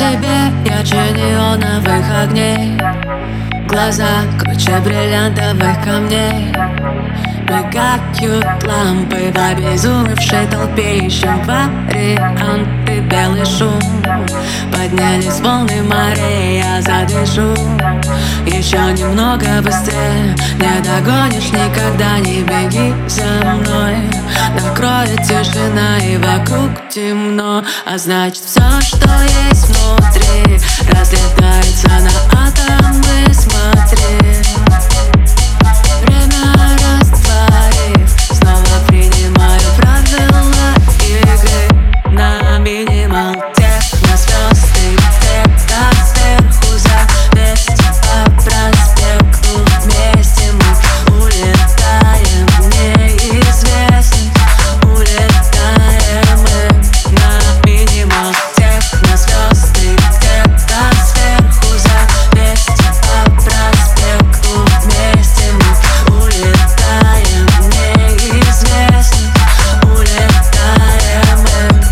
тебе ярче неоновых огней, глаза круче бриллиантовых камней. Мигают лампы в обезумевшей толпе, ищем варианты, белый шум. Поднялись волны морей, я задышу. Еще немного быстрее, не догонишь никогда, не беги за мной. Накроет тишина и вокруг темно, а значит все, что есть внутри, разлетается на атомы, смотри. Время растворив, снова принимаю правила игры на минимал. Техно, звезды, где-то сверху за 200 по проспекту. Вместе мы улетаем в неизвестность, улетаем мы на минимал. Техно, звезды, где-то сверху за 200 по проспекту. Вместе мы улетаем в неизвестность, улетаем мы.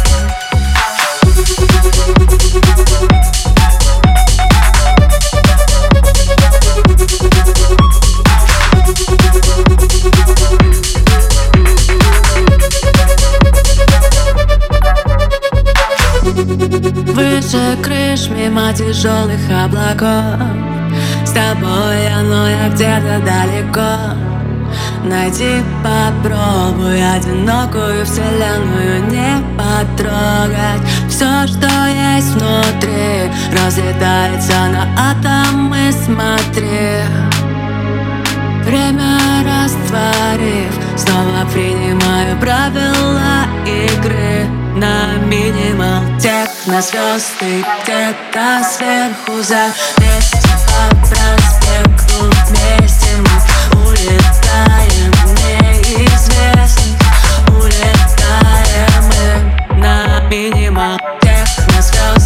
Выше крыш, мимо тяжелых облаков, с тобой оно я где-то далеко. Найди, попробуй одинокую вселенную не потрогать. Все, что есть внутри, разлетается на атомы, смотри. Время растворив, снова принимаю правила игры на минимал. Техно, звезды, где-то сверху за 200 по проспекту. Вместе мы улетаем в неизвестность, улетаем мы на минимал. Техно, звезды.